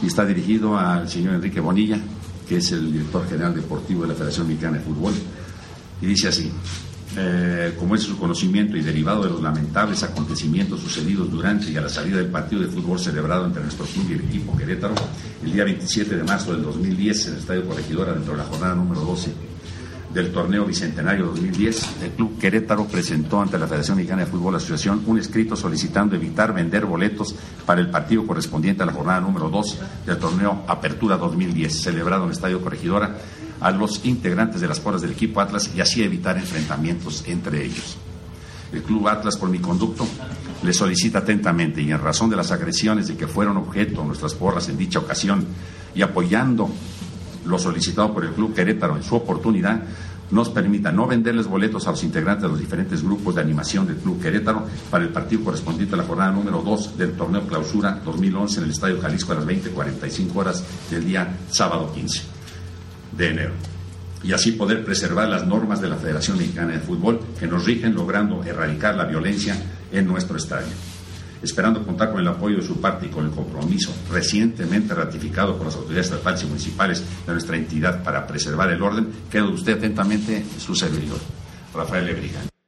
y está dirigido al señor Enrique Bonilla, que es el director general deportivo de la Federación Mexicana de Fútbol, y dice así: como es su conocimiento y derivado de los lamentables acontecimientos sucedidos durante y a la salida del partido de fútbol celebrado entre nuestro club y el equipo Querétaro el día 27 de marzo del 2010 en el Estadio Corregidora, dentro de la jornada número 12 del torneo Bicentenario 2010, el Club Querétaro presentó ante la Federación Mexicana de Fútbol Asociación un escrito solicitando evitar vender boletos para el partido correspondiente a la jornada número 2 del torneo Apertura 2010, celebrado en el Estadio Corregidora, a los integrantes de las porras del equipo Atlas, y así evitar enfrentamientos entre ellos. El Club Atlas, por mi conducto, le solicita atentamente, y en razón de las agresiones de que fueron objeto nuestras porras en dicha ocasión, y apoyando lo solicitado por el Club Querétaro en su oportunidad, nos permita no venderles boletos a los integrantes de los diferentes grupos de animación del Club Querétaro para el partido correspondiente a la jornada número 2 del torneo Clausura 2011 en el Estadio Jalisco a las 20:45 horas del día sábado 15 de enero, y así poder preservar las normas de la Federación Mexicana de Fútbol que nos rigen, logrando erradicar la violencia en nuestro estadio. Esperando contar con el apoyo de su parte y con el compromiso recientemente ratificado por las autoridades estatales y municipales de nuestra entidad para preservar el orden, quedo usted atentamente su servidor, Rafael Lebrija.